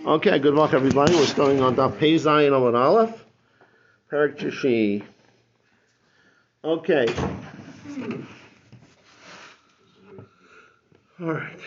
Okay, good luck everybody. We're starting on Daf Pei Zayin Amud Aleph, Perek Shishi. Okay. All right.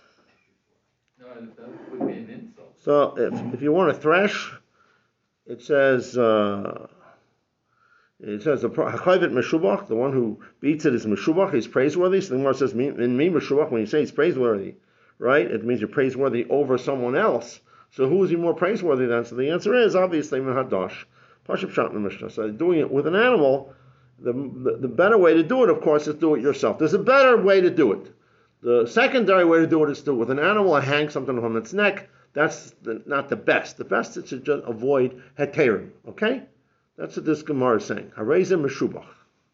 That would be an insult. So if you want to thresh, it says the Hachayvet Meshubach, the one who beats it is Meshubach, he's praiseworthy. So the Gemara says in me Meshubach, when you say he's praiseworthy, right? It means you're praiseworthy over someone else. So who is he more praiseworthy than? So the answer is obviously Mehadash. Pashup Shat in the Mishnah. So doing it with an animal, the better way to do it, of course, is do it yourself. There's a better way to do it. The secondary way to do it is to do it with an animal. I hang something on its neck. That's not the best. The best is to just avoid heterim. Okay, that's what this Gemara is saying. Harezim Meshubach.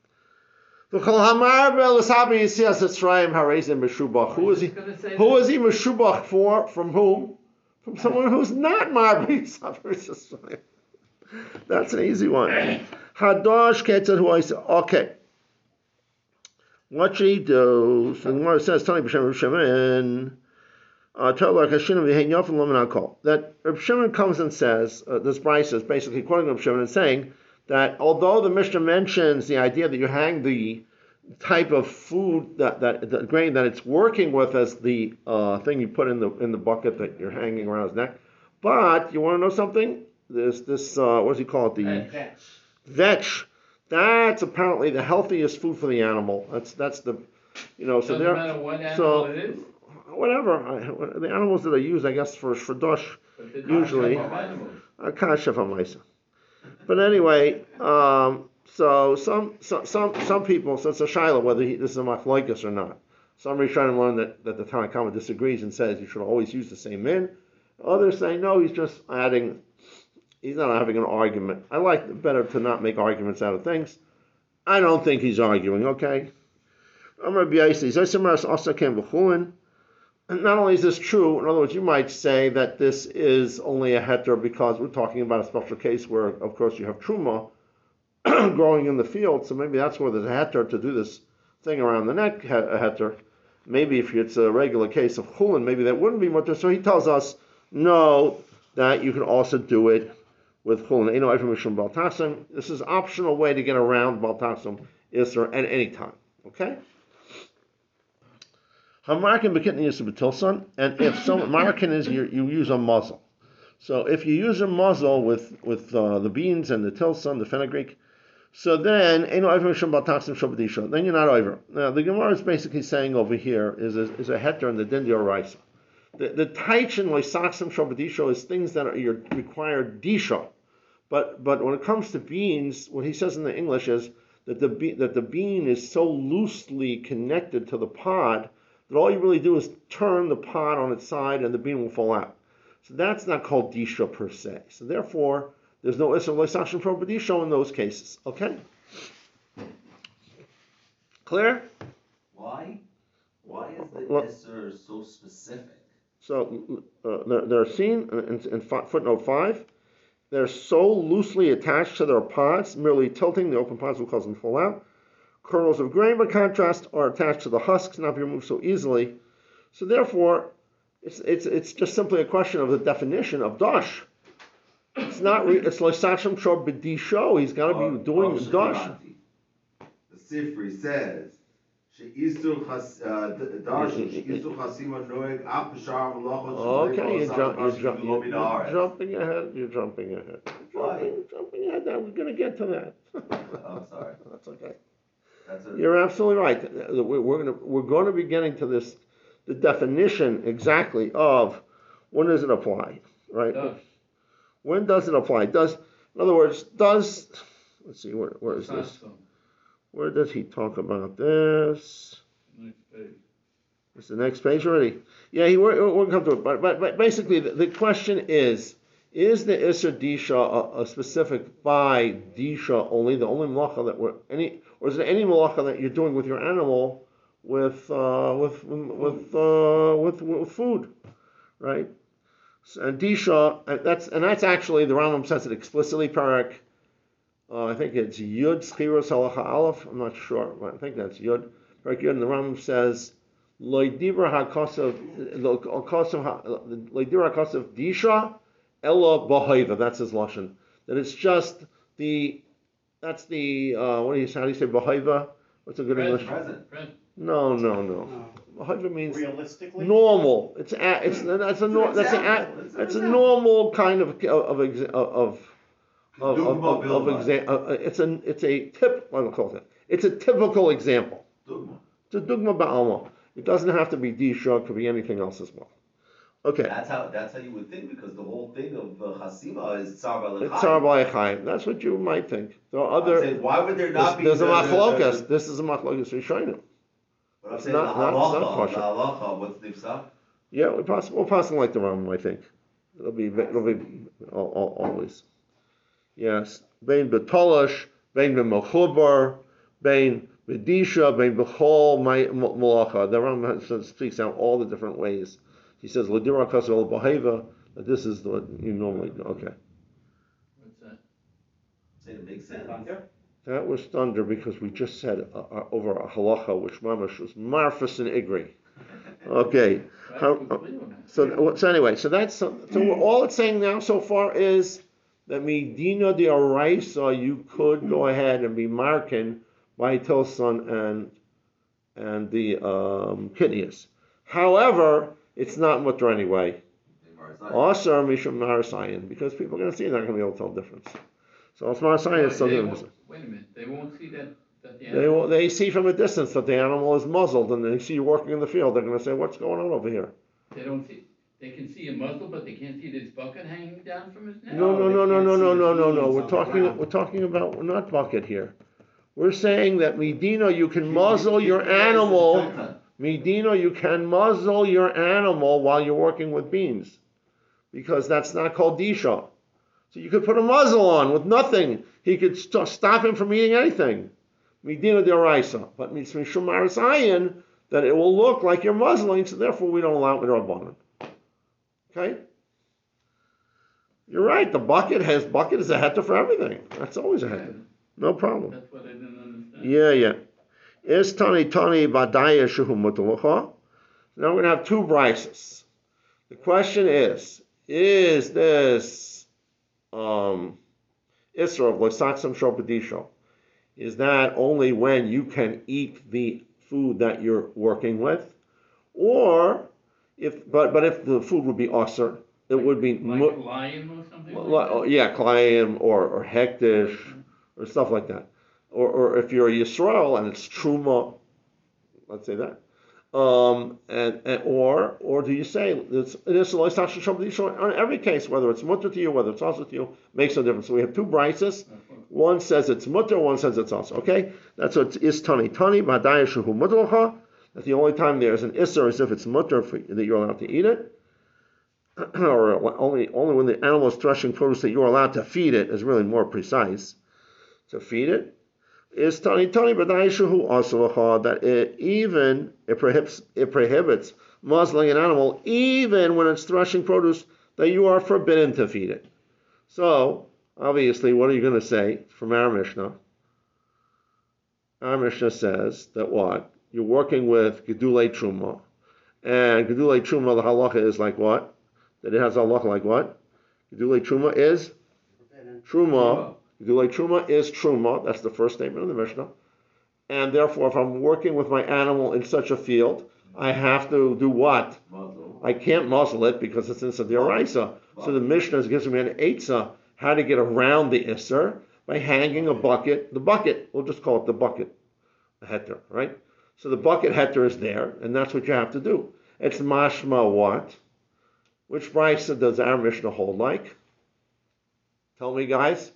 Who is he? Who is he Meshubach for? From whom? From someone who's not Marbi. That's an easy one. Hadosh Ketzad, who I say, okay. What should he do? So the Gemara says, Tani B'Shem Shimon, that Reb Shimon comes and says, this Bryce is basically quoting Reb Shimon and saying that although the Mishnah mentions the idea that you hang the type of food that the grain that it's working with as the thing you put in the bucket that you're hanging around his neck, but you want to know something? This what does he call it? The vetch. That's apparently the healthiest food for the animal. That's the, so doesn't matter what animal it is. Whatever the animals that are used, I guess for shvadosh usually. But anyway, so some people, so it's a shiloh whether this is a machlokes or not. Some Rishonim learn that the Tanna Kama disagrees and says you should always use the same min. Others say no, he's just adding. He's not having an argument. I like better to not make arguments out of things. I don't think he's arguing. Okay. And not only is this true, in other words, you might say that this is only a heter because we're talking about a special case where, of course, you have truma growing in the field, so maybe that's where there's a heter to do this thing around the neck, a heter. Maybe if it's a regular case of chulin, maybe that wouldn't be mutter. So he tells us, no, that you can also do it with chulin. This is optional way to get around baltasum isra at any time. Okay? Hamarkin bekitni is betilson, and if some markin is you use a muzzle. So if you use a muzzle with the beans and the tilson, the fenugreek, so then then you're not over. Now the Gemara is basically saying over here is a heter in the din d'oraisa. The taichin loisaksim shabadisho is things that require disha, but when it comes to beans, what he says in the English is that the bean is so loosely connected to the pod that all you really do is turn the pod on its side and the bean will fall out. So that's not called disha per se. So therefore, there's no isser loisaksim shabadisho in those cases. Okay, clear? Why is the isser so specific? So they're seen in footnote 5. They're so loosely attached to their pods, merely tilting the open pods will cause them to fall out. Kernels of grain, by contrast, are attached to the husks, not be removed so easily. So therefore, it's just simply a question of the definition of dash. It's not. It's loisachim shor b'disho. He's got to be doing dash. The Sifri says. Okay, you're jumping ahead. You're jumping ahead. We're going to get to that. I'm sorry. That's okay. You're absolutely right. We're going to be getting to this, the definition exactly of when does it apply, right? When does it apply? In other words, let's see, where is this? Where does he talk about this? Next page. It's the next page already. Yeah, we'll come to it. But basically, the question is the Isser Disha a specific by Disha only, the only malacha that or is there any malacha that you're doing with your animal with food, right? And Disha, that's actually, the Rambam says it explicitly, Parak. I think it's Yud Schiros Halacha Aleph. I'm not sure, but I think that's Yud. Parak Yud, and the Rambam says loidibra hakosav loidibra hakosav disha ella bahayva. That's his lashon. That it's just the that's the how do you say bahayva? What's a good English? Present. No. No. Bahayva means Realistically? normal. That's a normal kind of it's a tip. What do I call it? It's a typical example. It's a dugma ba'alma. It doesn't have to be disha. It could be anything else as well. Okay. That's how you would think, because the whole thing of chasima is tsar b'alechayim. It's tsar b'alechayim. That's what you might think. There are other. Saying, why would there not be? There's a machlokas. This is a machlokas rishonim. But I'm It's saying not the kosher. halacha, what's nifsach? Yeah, we're passing like the Rambam, I think. It'll be always. Yes. Bein betolash, bein b'mechubar, bein b'disha, bein b'chol malacha. The Rambam speaks out all the different ways. He says l'dira kasel b'heva. That this is what you normally do. Okay. What's that? Say it makes sense. That was thunder because we just said over a halacha which mamash was marfus and igri. Okay. So anyway, so all it's saying now so far is that midina de araisa you could go ahead and be marking by tilson and the kidneys. However, it's not mutter anyway. Also, mishum marasayan, because people are going to see it, they're not going to be able to tell the difference. So it's marasayan is something. Wait a minute, they won't see that the animal. They see from a distance that the animal is muzzled, and they see you working in the field. They're going to say, "What's going on over here?" They don't see. They can see a muzzle, but they can't see this bucket hanging down from his neck. No. We're talking about not bucket here. We're saying that Medina, you can muzzle your animal. Medina, you can muzzle your animal while you're working with beans, because that's not called disha. So you could put a muzzle on with nothing. He could stop him from eating anything. Medina de oraisa, but mishum marasayin, that it will look like you're muzzling. So therefore, we don't allow it with rabbanan. Okay. You're right. The bucket is a heter for everything. That's always a heter. No problem. That's what I didn't understand. Yeah. Is tani badaya shehu mutalacha. Now we're going to have two brises. The question is this Isra of losaksam shopadisho? Is that only when you can eat the food that you're working with, or if the food would be aser, it would be like lion or something. Klayim or hektish or stuff like that. Or if you're a Yisrael and it's truma, let's say that. Or do you say it is on every case, whether it's mutter to you, whether it's also to you, makes no difference. So we have two brises. One says it's mutter, one says it's also. Okay, that's what is tani b'adaya shehu muttercha. That the only time there's an isser is if it's mutter that you're allowed to eat it, or only when the animal is threshing produce that you're allowed to feed it is really more precise. To feed it is tani b'adaya shehu asalacha, that it prohibits muzzling an animal even when it's threshing produce that you are forbidden to feed it. So obviously, what are you going to say from our Mishnah? Our Mishnah says that what? You're working with Gedulei Truma. And Gedulei Truma, the halacha is like what? That it has a halacha like what? Gedulei Truma is Truma. Gedulei Truma is Truma. That's the first statement of the Mishnah. And therefore, if I'm working with my animal in such a field, I have to do what? Muzzle. I can't muzzle it because it's in Sadiraisa. So the Mishnah gives me an eitzah how to get around the Isser by hanging a bucket. The bucket, we'll just call it the bucket, the heter, right? So the bucket heter is there, and that's what you have to do. It's mashma what? Which brisa does our Mishnah hold like? Tell me, guys.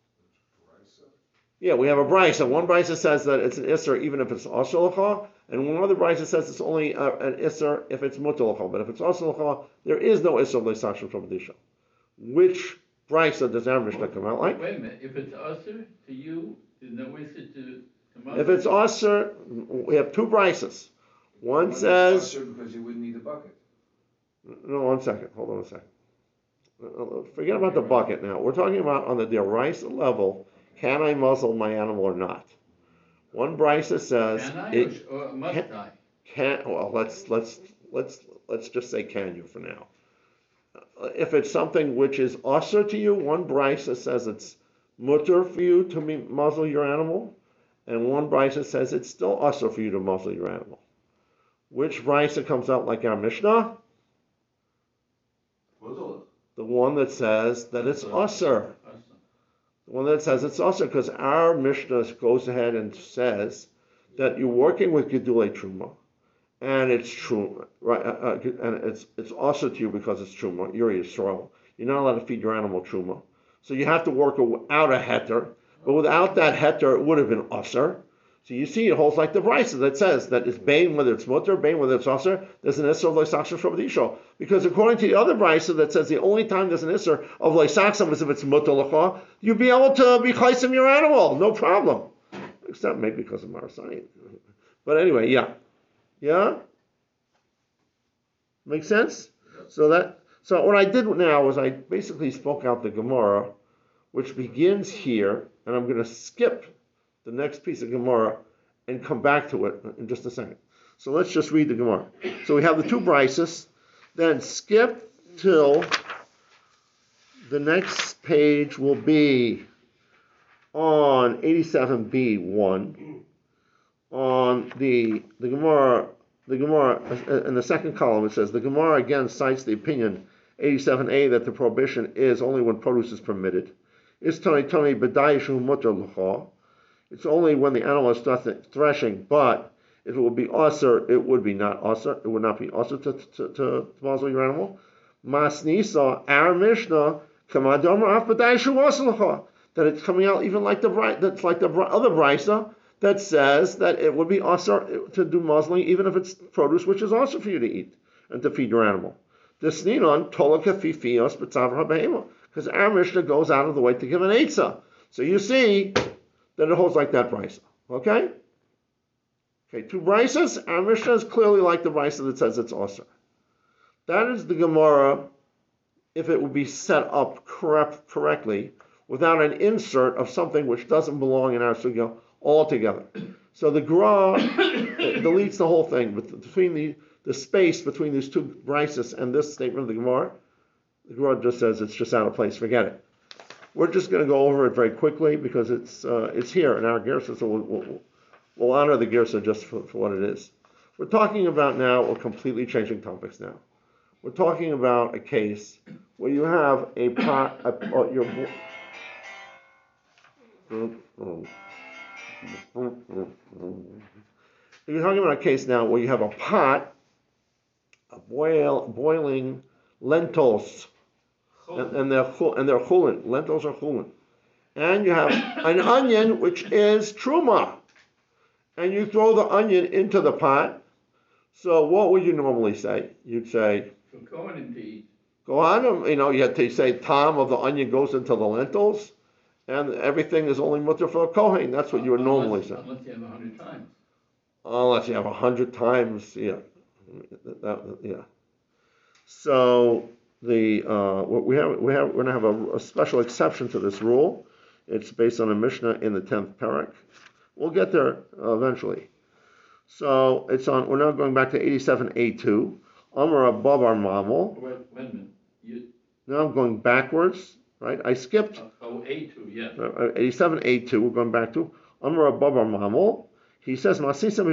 Yeah, we have a brisa. One brisa says that it's an Isser even if it's asalacha, and one other brisa says it's only an Isser if it's mutalacha. But if it's asalacha, there is no Isser l'sashim shabadisha. Which brisa does our Mishnah come out like? Wait a minute. If it's usher to you, there's no issue to If it's usher, we have two brises. One says because you wouldn't need a bucket. No, 1 second. Hold on a second. Forget about the bucket now. We're talking about on the deraisa level. Can I muzzle my animal or not? One brisa says can I or must I? let's just say can you for now. If it's something which is usher to you, one brisa says it's mutter for you to muzzle your animal, and one brisa says it's still usher for you to muzzle your animal. Which brisa comes out like our Mishnah? The one that says that it's usher. The one that says it's usher, because our Mishnah goes ahead and says that you're working with Gedulei Truma, and it's true, right? And it's also to you because it's truma. You're Yisrael. You're not allowed to feed your animal truma, so you have to work out a heter. But without that heter, it would have been usher. So you see, it holds like the brisa that says that it's bain whether it's mutter, bain whether it's usher. There's an isser of loisachsham from the isho, because according to the other brisa that says the only time there's an isser of loisachsham is if it's mutter lacha, you'd be able to be chaysim your animal, no problem, except maybe because of marasayim. But anyway, yeah. Yeah? Make sense? So what I did now was I basically spoke out the Gemara, which begins here, and I'm going to skip the next piece of Gemara and come back to it in just a second. So let's just read the Gemara. So we have the two brises, then skip till the next page will be on 87b1. On the Gemara in the second column, it says the Gemara again cites the opinion 87a that the prohibition is only when produce is permitted. It's only when the animal is threshing, but if it would be usher, it would be not usher. It would not be usher to muzzle your animal. Masnisa, our Mishnah, that it's coming out even like the other brisa that says that it would be usher to do muzzling even if it's produce which is usher for you to eat and to feed your animal. This ninon tolakafifios b'tzav habehema, because our Mishnah goes out of the way to give an eitzah. So you see that it holds like that brisa. Okay? Okay, two brisas. Our Mishnah is clearly like the brisa that says it's usher. That is the Gemara if it would be set up correctly without an insert of something which doesn't belong in our sugya altogether. So the Gra deletes the whole thing, but between the space between these two brises and this statement of the Gemara, the Gra just says it's just out of place. Forget it. We're just going to go over it very quickly because it's here in our Girsa, so we'll honor the Girsa just for what it is. We're talking about now, we're completely changing topics now. We're talking about a case where you have a pot, you're talking about a case now where you have a pot of boiling lentils, and they're chulin. Lentils are chulin, and you have an onion which is truma, and you throw the onion into the pot. So what would you normally say? You'd say, go on, you have to say tam of the onion goes into the lentils, and everything is only mutter for a kohen. That's what you would normally say. Unless you have 100 times. Unless you have 100 times, yeah. Yeah. So we're going to have a special exception to this rule. It's based on a Mishnah in the 10th parak. We'll get there eventually. So we're now going back to 87a2. Amar Babar Mamel. Wait a minute. Now I'm going backwards, right? I skipped. A2, yes. 87a2, we're going back to. Amar Babar Mamel. He says, Masisa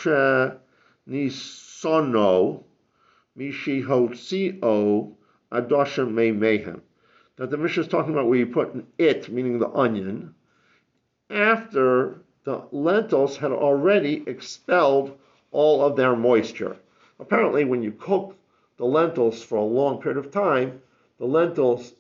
nisono mishihotzio adoshem mehem. That the Mishnah is talking about where you put it, meaning the onion, after the lentils had already expelled all of their moisture. Apparently, when you cook the lentils for a long period of time, the lentils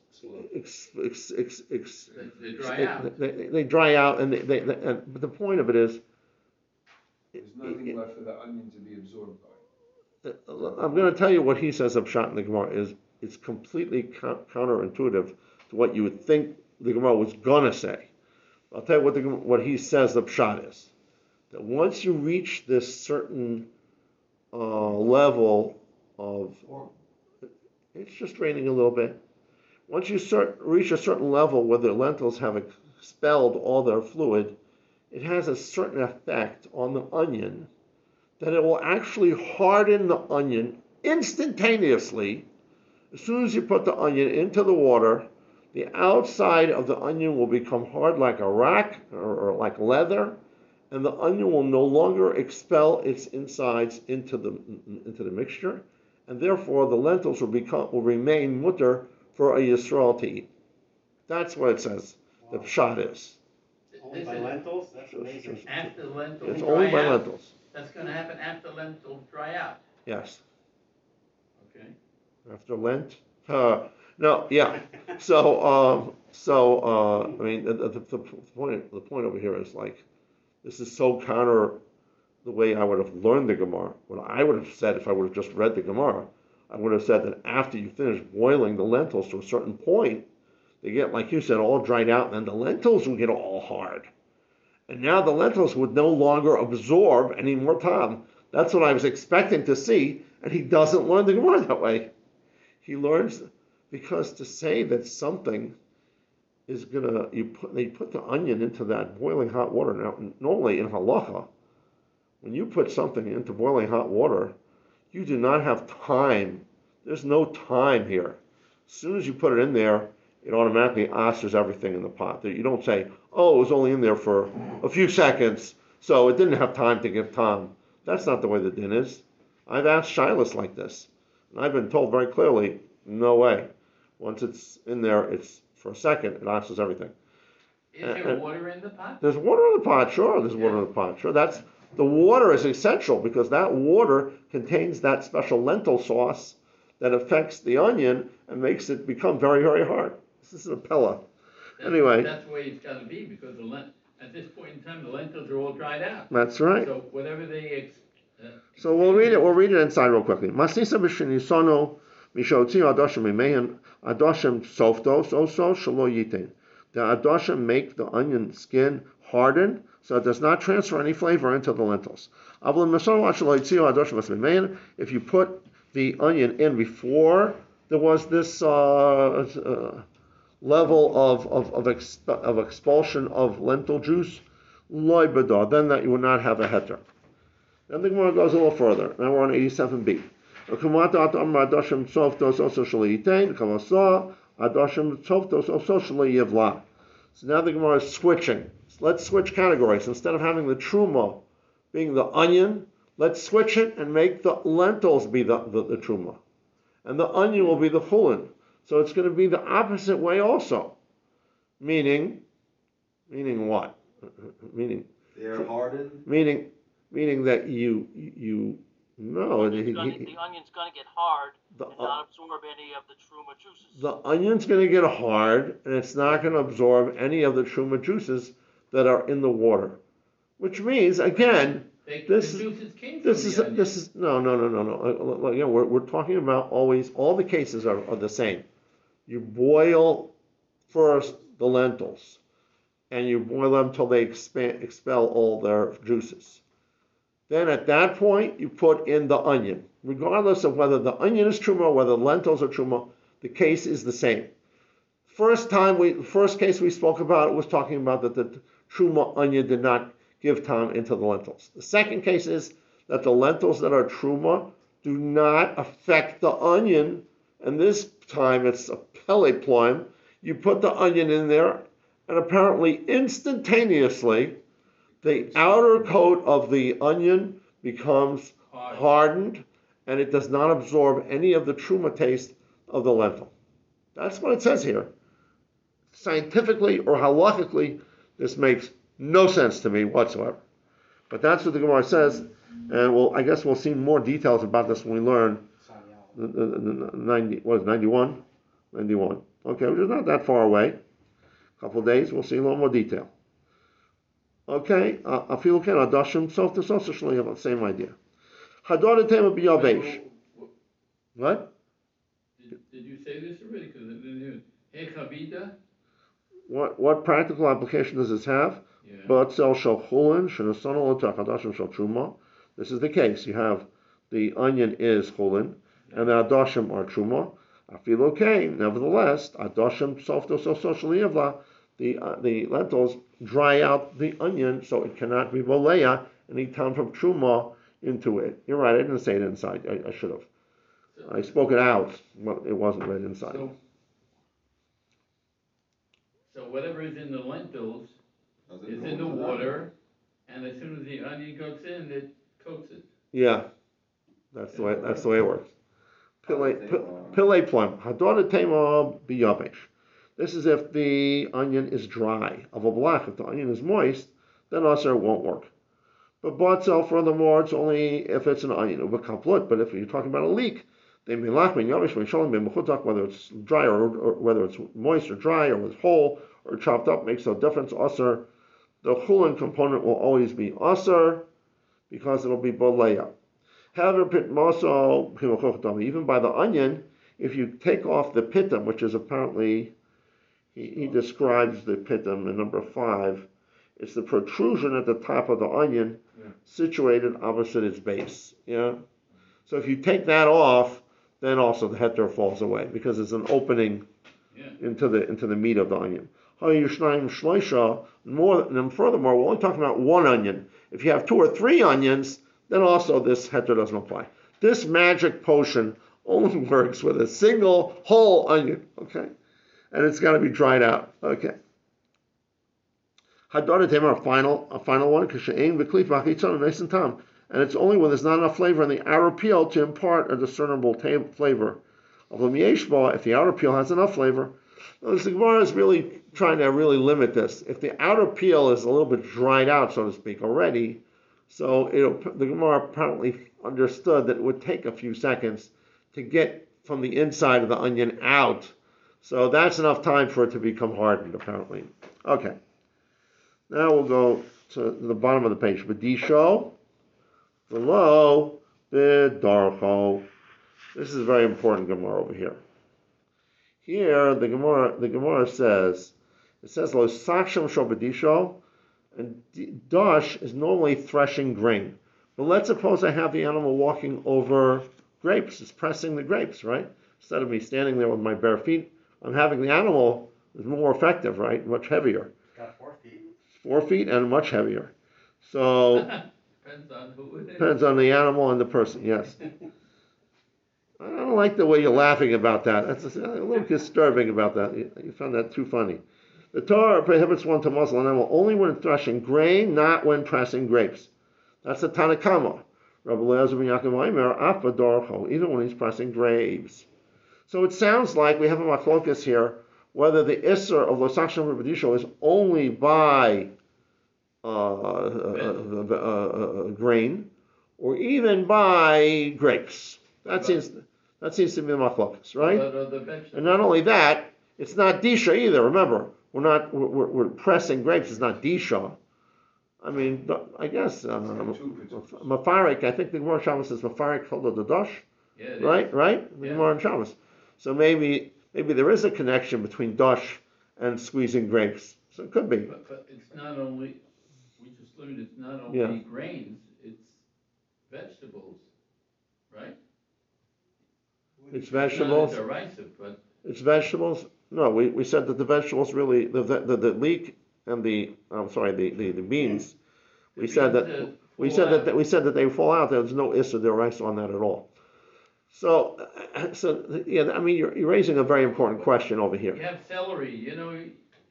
They dry out. They dry out, but the point of it is, there's nothing left for the onion to be absorbed by. I'm going to tell you what he says of Pshat in the Gemara is it's completely counterintuitive to what you would think the Gemara was going to say. I'll tell you what he says the Pshat is. That once you reach this certain level of, it's just raining a little bit. Once you reach a certain level where the lentils have expelled all their fluid, it has a certain effect on the onion that it will actually harden the onion instantaneously. As soon as you put the onion into the water, the outside of the onion will become hard like a rock or like leather, and the onion will no longer expel its insides into the mixture, and therefore the lentils will remain mutter for a Yisrael to eat. That's what it says. The pshat is. Only by lentils? That's amazing. After the lentils It's dry only by out. lentils. That's gonna happen after lentils dry out. Yes. Okay. After Lent. No, yeah. I mean, the point over here is like, this is so counter the way I would have learned the Gemara. What I would have said if I would have just read the Gemara, I would have said that after you finish boiling the lentils to a certain point, they get, like you said, all dried out, and then the lentils will get all hard. And now the lentils would no longer absorb any more time. That's what I was expecting to see, and he doesn't learn the Gemara that way. He learns because to say that something is they put the onion into that boiling hot water. Now, normally in halacha, when you put something into boiling hot water, you do not have time. There's no time here. As soon as you put it in there, it automatically asters everything in the pot. You don't say, oh, it was only in there for a few seconds, so it didn't have time to give time. That's not the way the din is. I've asked Shilas like this, and I've been told very clearly, no way. Once it's in there, it's for a second, it asters everything. Is there water in the pot? There's water in the pot, sure. There's water in the pot, sure. The water is essential because that water contains that special lentil sauce that affects the onion and makes it become very, very hard. This is a pella. Anyway. That's the way it's got to be because at this point in time, the lentils are all dried out. That's right. So whatever they... So we'll read it. We'll read it inside real quickly. Masisa b'shenisono mishotzi adoshim mimehin adoshim softos also shelo yitin. The adoshim make the onion skin harden, so it does not transfer any flavor into the lentils. If you put the onion in before there was this level of expulsion of lentil juice, then that you would not have a heter. Then the Gemara goes a little further. Now we're on 87b. So now the Gemara is switching. Let's switch categories. Instead of having the truma being the onion, let's switch it and make the lentils be the truma. And the onion will be the chulin. So it's going to be the opposite way also. Meaning what? They're hardened? Meaning that you no. The onion's going to get hard and not absorb any of the truma juices. The onion's going to get hard, and it's not going to absorb any of the truma juices that are in the water. Which means, again, this is no. Again, we're talking about always. All the cases are the same. You boil first the lentils, and you boil them till they expel all their juices. Then at that point, you put in the onion. Regardless of whether the onion is truma or whether the lentils are truma, the case is the same. First case we spoke about was talking about that the truma onion did not give time into the lentils. The second case is that the lentils that are truma do not affect the onion, and this time it's a pele ploim. You put the onion in there, and apparently instantaneously, the outer coat of the onion becomes hardened, and it does not absorb any of the truma taste of the lentil. That's what it says here. Scientifically or halachically, this makes no sense to me whatsoever. But that's what the Gemara says, and I guess we'll see more details about this when we learn the 91? 91. Okay, which is not that far away. A couple of days, we'll see a little more detail. Okay, afilu ken adashim sof to sof shlo have the same idea. Hador tema biyavesh. What? Did you say this already? Because it didn't hear. Hey, chavita. What practical application does this have? But sel shel chulin shenasono l'tachadashim shel truma. This is the case. You have the onion is chulin, and the adashim are truma. Afilu ken. Nevertheless, adashim sof to sof shlo yavla. The lentils dry out the onion, so it cannot be boleya any time from truma into it. You're right. I didn't say it inside. I should have. So- I spoke it out, but it wasn't right inside. So whatever is in the lentils Does it is go in the into that? water, and as soon as the onion cooks in, it coats it. Yeah, that's the way it works. Pillay plum. Hadora tema biyabesh. This is if the onion is dry. Of a black, if the onion is moist, then also won't work. But botzel, furthermore, it's only if it's an onion. But if you're talking about a leek, they may lack whether it's dry or whether it's moist or dry or it's whole or chopped up makes no difference. Usr, the chulin component will always be usr because it'll be boleya. However, pitmoso, even by the onion, if you take off the pitum, which is apparently, he describes the pitum in number 5, it's the protrusion at the top of the onion, situated opposite its base. Yeah. So if you take that off, then also the heter falls away because it's an opening into the meat of the onion. More, and furthermore, we're only talking about one onion. If you have 2 or 3 onions, then also this heter doesn't apply. This magic potion only works with a single whole onion, okay? And it's got to be dried out, okay? Hadar Tema, a final one, and it's only when there's not enough flavor in the outer peel to impart a discernible flavor. If the outer peel has enough flavor, the Gemara is really trying to really limit this. If the outer peel is a little bit dried out, so to speak, already, so the Gemara apparently understood that it would take a few seconds to get from the inside of the onion out. So that's enough time for it to become hardened, apparently. Okay. Now we'll go to the bottom of the page. B'disho, below, b'darcho. This is a very important Gemara over here. Here, the Gemara says, lo saksham shel b'disho, and dash is normally threshing grain. But let's suppose I have the animal walking over grapes. It's pressing the grapes, right? Instead of me standing there with my bare feet, I'm having the animal is more effective, right? Much heavier. It's got 4 feet. 4 feet and much heavier. So Depends on who it is. depends on the animal and the person. Yes. I don't like the way you're laughing about that. That's a little disturbing about that. You found that too funny. The Torah prohibits one to muzzle an animal only when threshing grain, not when pressing grapes. That's the Tanakama. Rabbi Eliezer ben Yaakov Omer, Afa Dorcho, even when he's pressing grapes. So it sounds like we have a machlokas here, whether the Isser of Losaksham Rabadisho is only by grain, or even by grapes. That seems to be the machlokas, right? And not only that, it's not disha either. Remember, we're pressing grapes. It's not disha. I mean, I guess mafarik. I think the Gemara Shabbos says mafarik called the dash, right? The Gemara Shabbos. So maybe there is a connection between dash and squeezing grapes. So it could be. But it's not only. We just learned it's not only grains. It's vegetables, right? It's vegetables. It's not derisive, but it's vegetables. No, we said that the vegetables really the leek and the beans. We said that they fall out. There's no issa derisa on that at all. So yeah, I mean you're raising a very important question over here. you have celery, you know.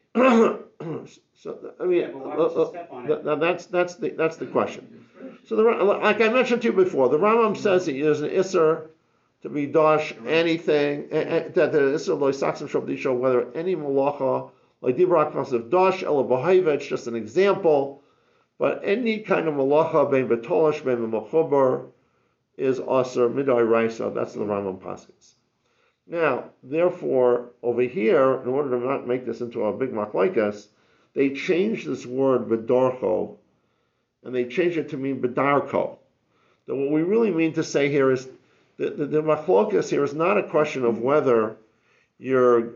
So I mean But why would you step on it? that's the question. So like I mentioned to you before, the Rambam says that there's an isser to be dash anything that the isser loy saksim shabdisho, whether any malacha like dibrak of dash el bahayva, it's just an example, but any kind of malacha bein betolish bein mechubar is aser midai raisa. That's the Rambam paskins. Now, therefore, over here, in order to not make this into a big machlokes, they changed this word bedarcho, and they changed it to mean bedarko. So what we really mean to say here is the machlokes here is not a question of whether there's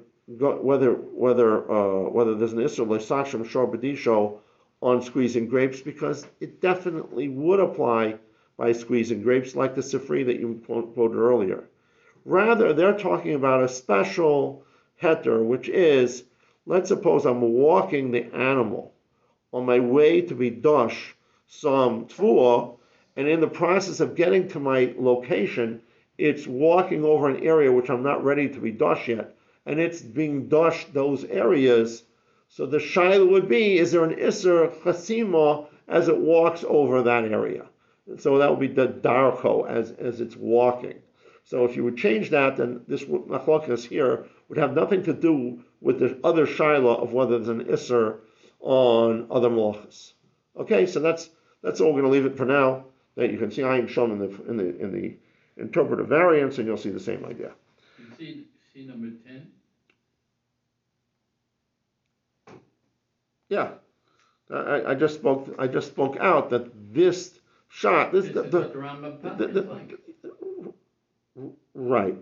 an isur l'saksham shor b'disho on squeezing grapes, because it definitely would apply by squeezing grapes, like the sifri that you quoted earlier. Rather, they're talking about a special heter, which is, let's suppose I'm walking the animal on my way to be dosh some tfuah, and in the process of getting to my location, it's walking over an area which I'm not ready to be dosh yet, and it's being dosh those areas. So the shaila would be, is there an isser chasima as it walks over that area? And so that would be the darko as it's walking. So if you would change that, then this machlokas here would have nothing to do with the other shaila of whether there's an isser on other malachas. Okay, so that's all. We're going to leave it for now. That you can see Ayin Shom in the interpretive variants, and you'll see the same idea. You see number 10. Yeah, I just spoke out that this shot, This is what the Rambam is like. Right,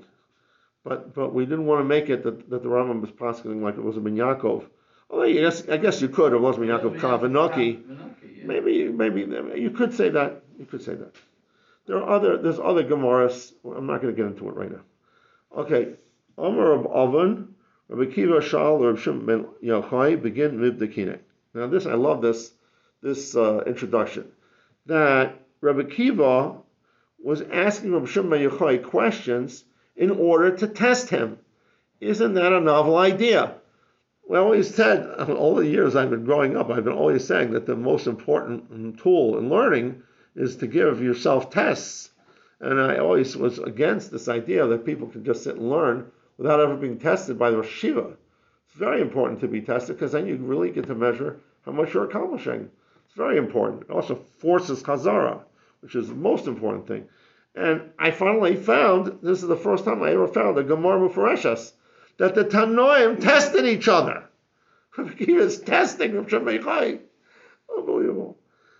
but we didn't want to make it that the Rambam was posketing like it was a Ben Yaakov. Although I guess you could. It was Ben Yaakov Kavanaki. Yeah. Maybe you could say that. You could say that. There's other Gemaras. I'm not going to get into it right now. Okay, Amar of Oven, Rabbi Kiva Shal, Rabbi Shimon ben Yochai begin Mibdekine. Now I love this introduction. That Rabbi Kiva was asking Rabbi Shimon ben Yochai questions in order to test him. Isn't that a novel idea? We always said, all the years I've been growing up, I've been always saying that the most important tool in learning is to give yourself tests. And I always was against this idea that people can just sit and learn without ever being tested by the Rosh Yeshiva. It's very important to be tested because then you really get to measure how much you're accomplishing. It's very important. It also forces Chazara, which is the most important thing. And I finally found, this is the first time I ever found a Gemara Mufareshas, that the Tanoim tested each other. He was testing Rav Shimon ben Yochai. Unbelievable.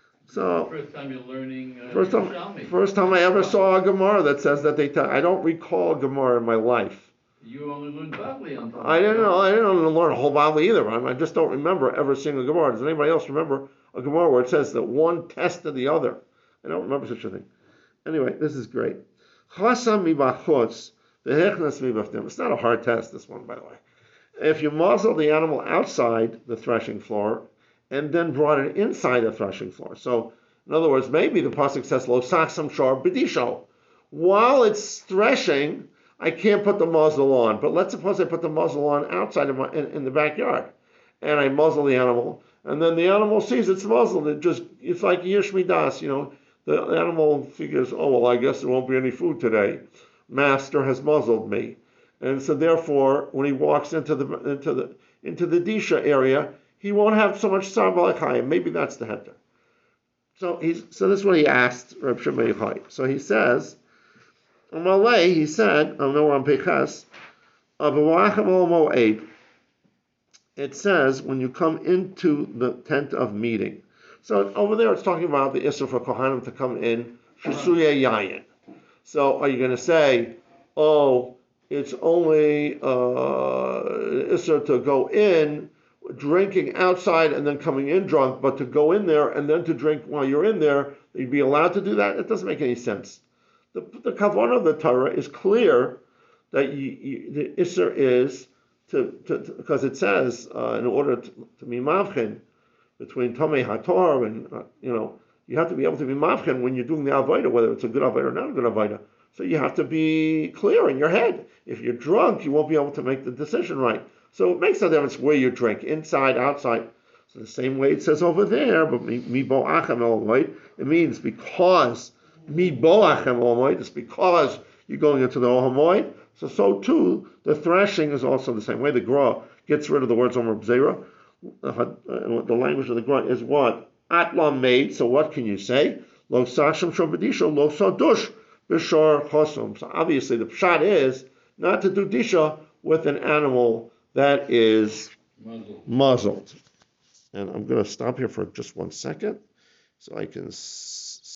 So First time you're learning first time I ever saw a Gemara that says that they I don't recall a Gemara in my life. You only learned Bavli on top. I didn't learn a whole Bavli either. I just don't remember ever seeing a Gemara. Does anybody else remember a Gemara where it says that one tested the other? I don't remember such a thing. Anyway, this is great. Chasam mibachutz v'hechnas mibaftim. It's not a hard test, this one, by the way. If you muzzle the animal outside the threshing floor and then brought it inside the threshing floor. So, in other words, maybe the pasuk says lo saksam shor b'disho. While it's threshing, I can't put the muzzle on. But let's suppose I put the muzzle on outside of in the backyard, and I muzzle the animal, and then the animal sees it's muzzled. It's like Yish Midas, The animal figures, oh well, I guess there won't be any food today. Master has muzzled me, and so therefore, when he walks into the disha area, he won't have so much tzar b'alechayim. Maybe that's the heter. So this is what he asked Reb Shimon ben Yochai. So he says, he said, I know we're on Peches, it says when you come into the tent of meeting. So over there it's talking about the Issur for Kohanim to come in, Shisuya Yayin. So are you going to say, it's only Issur to go in, drinking outside and then coming in drunk, but to go in there and then to drink while you're in there, you'd be allowed to do that? It doesn't make any sense. The kavanah of the Torah is clear that the Issur is because it says in order to be mavchen between Tomei Hator and you have to be able to be mavchen when you're doing the avodah, whether it's a good avodah or not a good avodah. So you have to be clear in your head. If you're drunk, you won't be able to make the decision right. So it makes no difference where you drink, inside, outside. So the same way it says over there, but mi bo achem el, it means because mi bo achem el, it's because you're going into the Ohamoid. So too, the threshing is also the same way. The Gra gets rid of the words Omer B'Zera. The language of the Gra is what? Atla made, so what can you say? Lo sashim shobadisha, lo sadush b'shor chosum. So obviously the pshat is not to do disha with an animal that is muzzled. And I'm going to stop here for just 1 second so I can